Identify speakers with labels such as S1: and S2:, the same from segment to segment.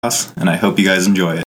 S1: and I hope you guys enjoy it.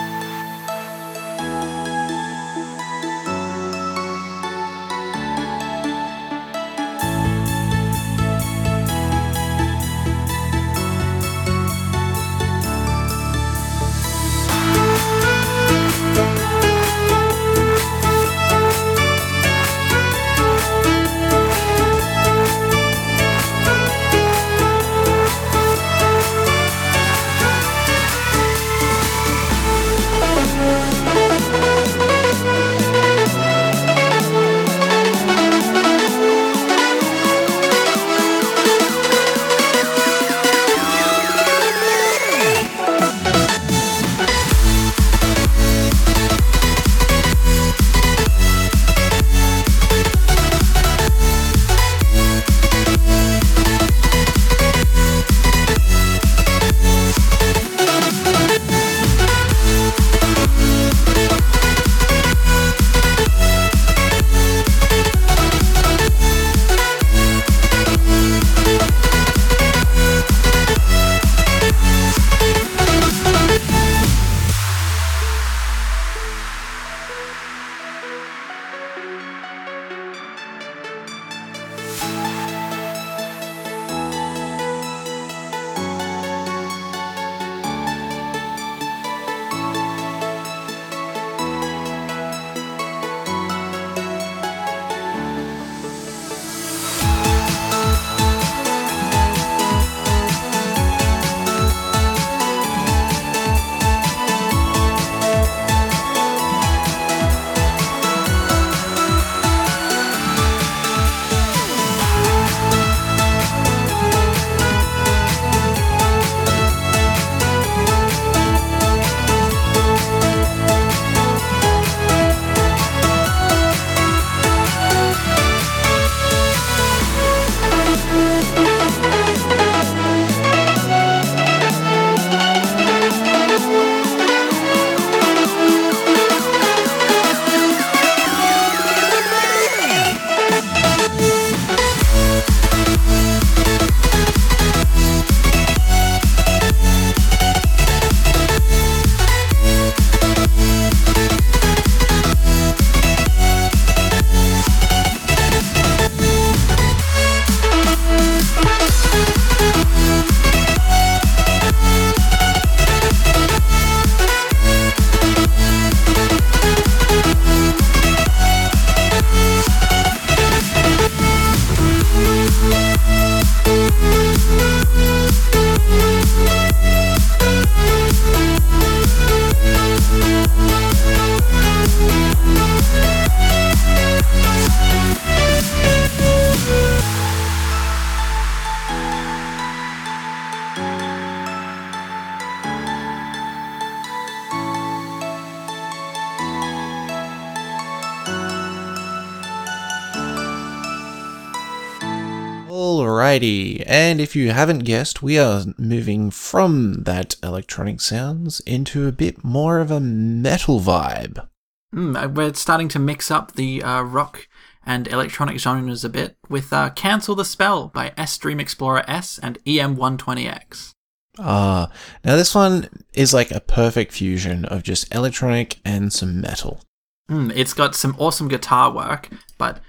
S2: Alrighty, and if you haven't guessed, we are moving from that electronic sounds into a bit more of a metal vibe.
S3: We're starting to mix up the rock and electronic genres a bit with Cancel the Spell by S-Dream Explorer S and EM120X.
S2: Now this one is like a perfect fusion of just electronic and some metal.
S3: It's got some awesome guitar work, but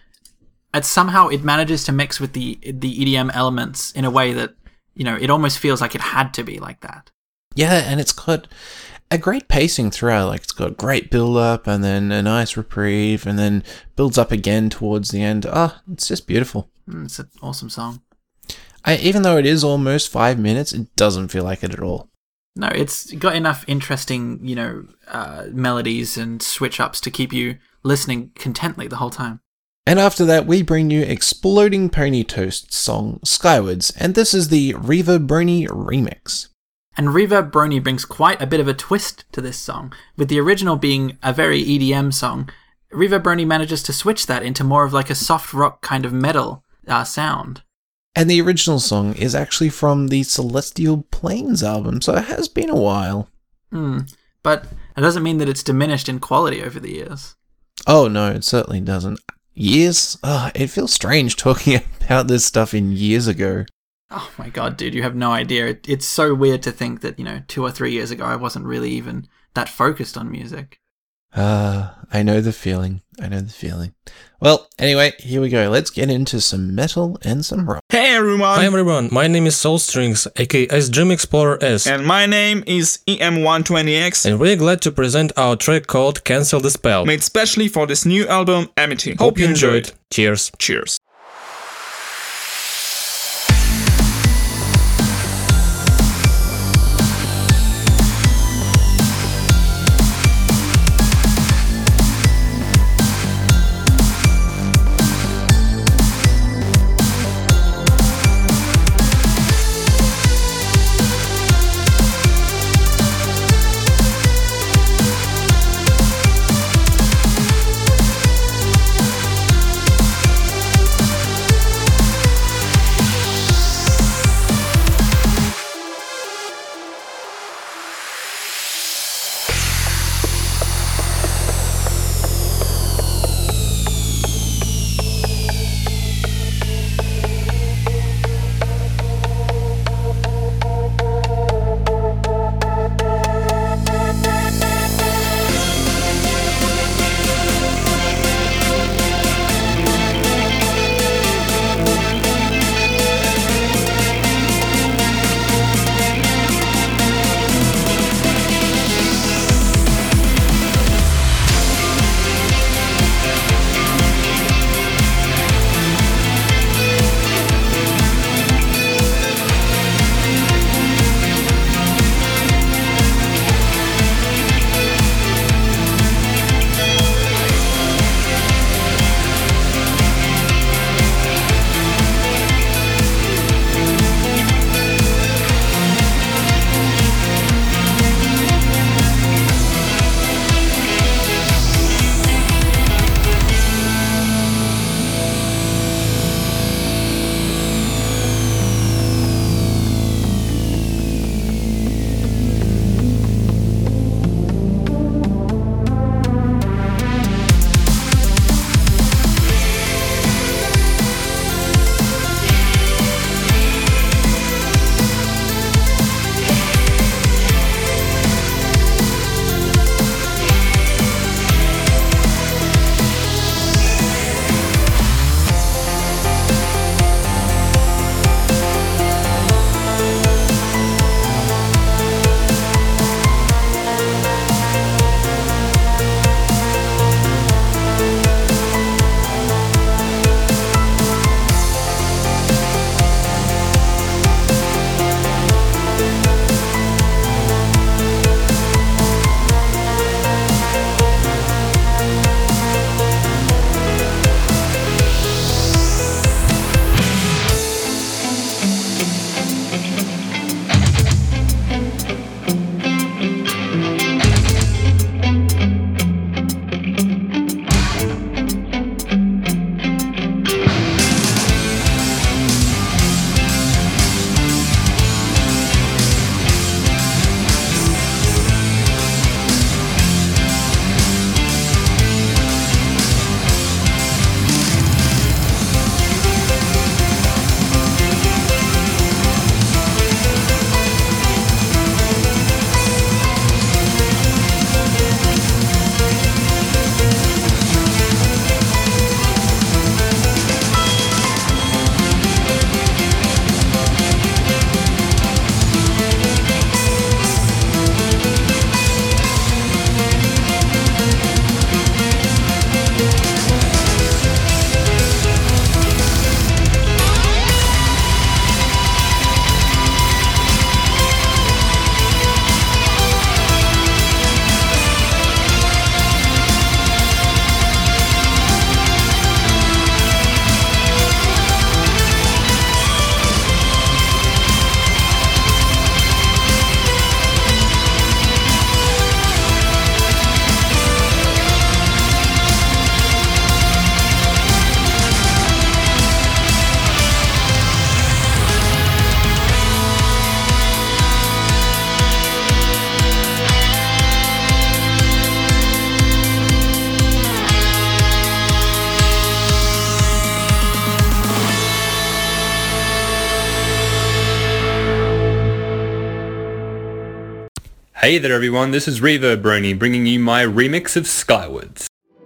S3: somehow it manages to mix with the EDM elements in a way that, you know, it almost feels like it had to be like that.
S2: Yeah, and it's got a great pacing throughout. Like, it's got great build-up and then a nice reprieve and then builds up again towards the end. It's just beautiful.
S3: It's an awesome song.
S2: Even though it is almost 5 minutes, it doesn't feel like it at all.
S3: No, it's got enough interesting, melodies and switch-ups to keep you listening contently the whole time.
S2: And after that, we bring you Exploding Pony Toast's song Skywards, and this is the Reverb Brony remix.
S3: And Reverb Brony brings quite a bit of a twist to this song. With the original being a very EDM song, Reverb Brony manages to switch that into more of like a soft rock kind of metal sound.
S2: And the original song is actually from the Celestial Plains album, so it has been a while.
S3: But it doesn't mean that it's diminished in quality over the years.
S2: Oh no, it certainly doesn't. Years? It feels strange talking about this stuff in years ago.
S3: Oh my god, dude, you have no idea. It's so weird to think that, 2 or 3 years ago I wasn't really even that focused on music.
S2: I know the feeling. Well, anyway, here we go. Let's get into some metal and some rock.
S4: Hey everyone!
S5: Hi everyone, my name is Soul Strings, aka Dream Explorer S.
S4: And my name is EM120X.
S5: And we're glad to present our track called Cancel the Spell.
S4: Made specially for this new album, Amity.
S5: Hope you enjoyed. Cheers.
S4: Cheers.
S6: Hey there everyone, this is Reverb Brony bringing you my remix of Skywards.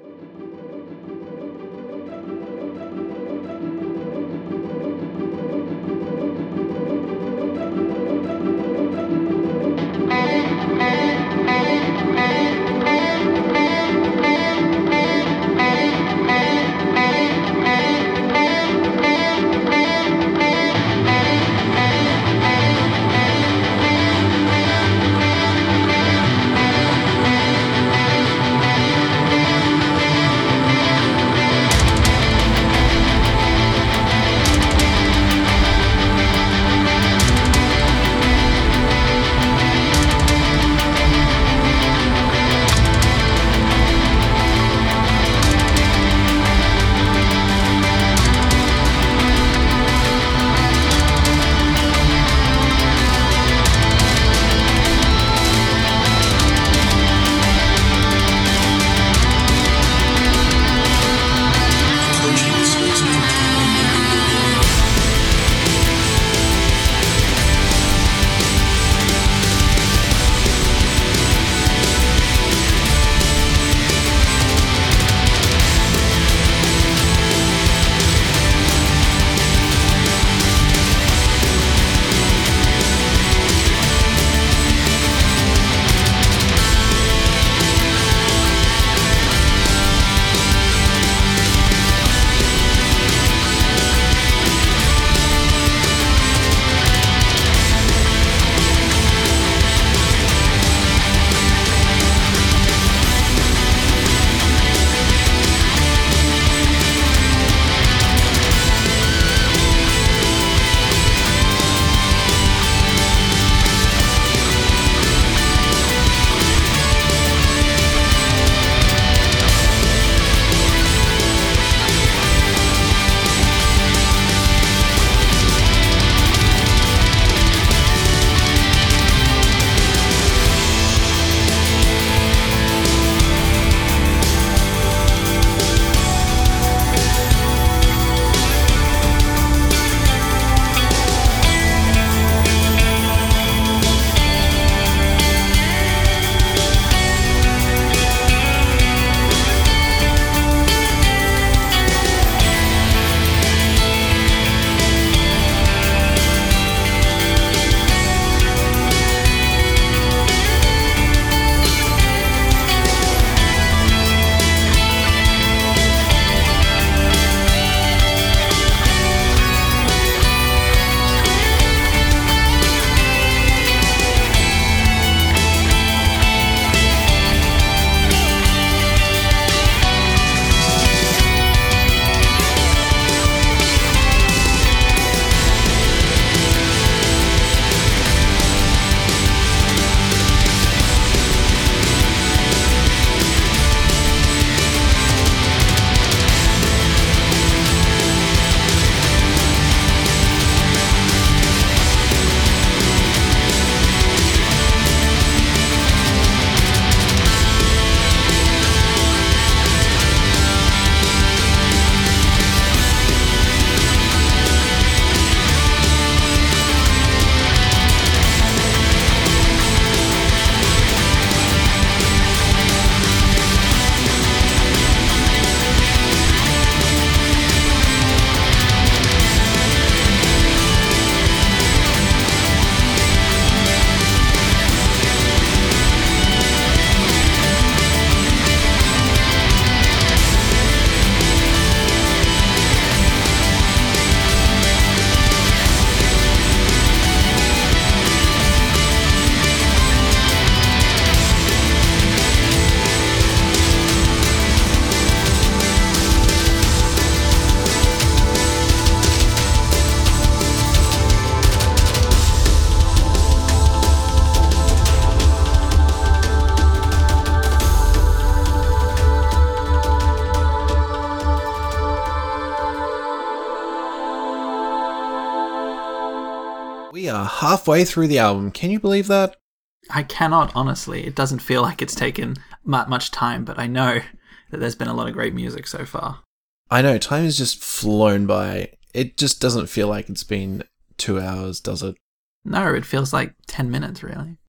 S2: We are halfway through the album. Can you believe that?
S3: I cannot, honestly. It doesn't feel like it's taken much time, but I know that there's been a lot of great music so far.
S2: I know, time has just flown by. It just doesn't feel like it's been 2 hours, does it?
S3: No, it feels like 10 minutes, really.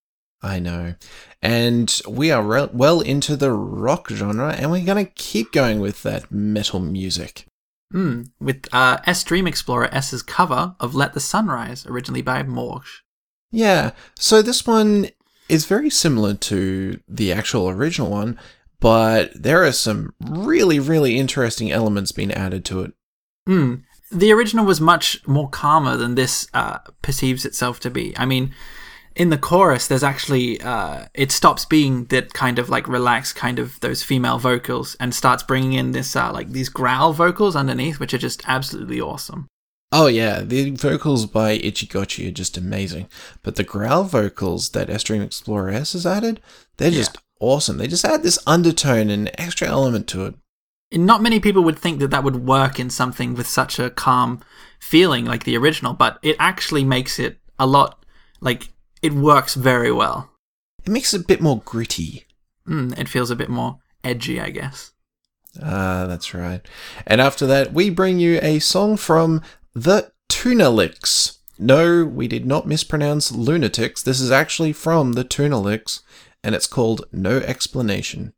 S2: I know. And we are well into the rock genre, and we're going to keep going with that metal music.
S3: With S Dream Explorer S's cover of Let the Sun Rise, originally by Morge.
S2: Yeah, so this one is very similar to the actual original one, but there are some really, really interesting elements being added to it.
S3: The original was much more calmer than this perceives itself to be. I mean, in the chorus, there's actually, it stops being that kind of like relaxed kind of those female vocals and starts bringing in this, like these growl vocals underneath, which are just absolutely awesome.
S2: Oh yeah, the vocals by Ichigochi are just amazing. But the growl vocals that S Dream Explorer S has added, they're just awesome. They just add this undertone and extra element to it.
S3: And not many people would think that that would work in something with such a calm feeling like the original, but it actually makes it a lot, like, it works very well.
S2: It makes it a bit more gritty.
S3: It feels a bit more edgy, I guess.
S2: That's right. And after that, we bring you a song from the Toonalix. No, we did not mispronounce lunatics. This is actually from the Toonalix, and it's called No Explanation.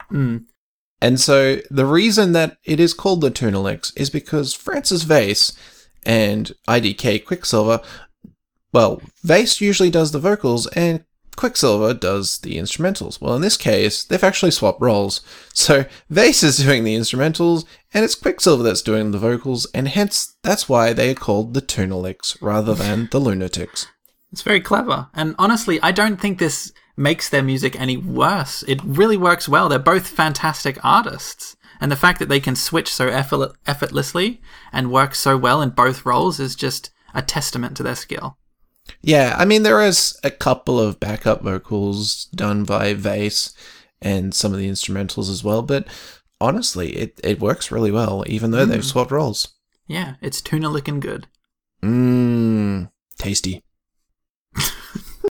S2: And so the reason that it is called the Toonalix is because Francis Vase and IDK Quicksilver, well, Vase usually does the vocals and Quicksilver does the instrumentals. Well, in this case, they've actually swapped roles. So Vase is doing the instrumentals and it's Quicksilver that's doing the vocals, and hence that's why they are called the Toonalix rather than the Lunatics.
S3: It's very clever. And honestly, I don't think this makes their music any worse. It really works well. They're both fantastic artists. And the fact that they can switch so effortlessly and work so well in both roles is just a testament to their skill.
S2: Yeah, I mean, there is a couple of backup vocals done by Vase and some of the instrumentals as well, but honestly, it works really well, even though they've swapped roles.
S3: Yeah, it's tuna licking good.
S2: Tasty.